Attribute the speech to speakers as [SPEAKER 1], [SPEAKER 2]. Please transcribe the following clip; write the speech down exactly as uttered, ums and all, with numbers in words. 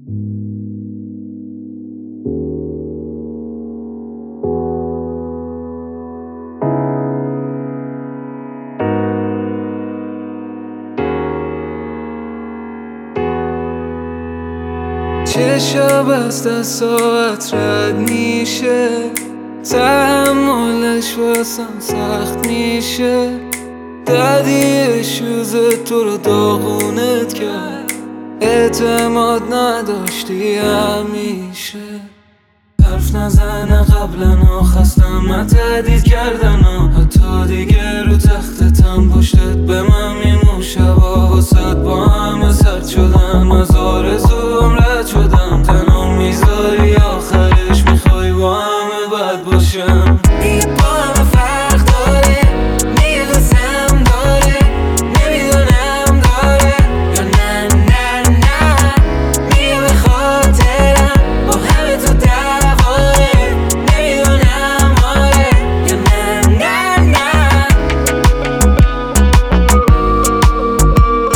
[SPEAKER 1] چه شب از دستات رد میشه، تحملش واسم سخت میشه. دردی شوز تو رو داغونت کرد، اعتماد نداشتی همیشه. حرف نزنه قبلا ها، خستم من تهدید کردن ها. حتی دیگه رو تختتم پشتت به من میمون شبا واسد با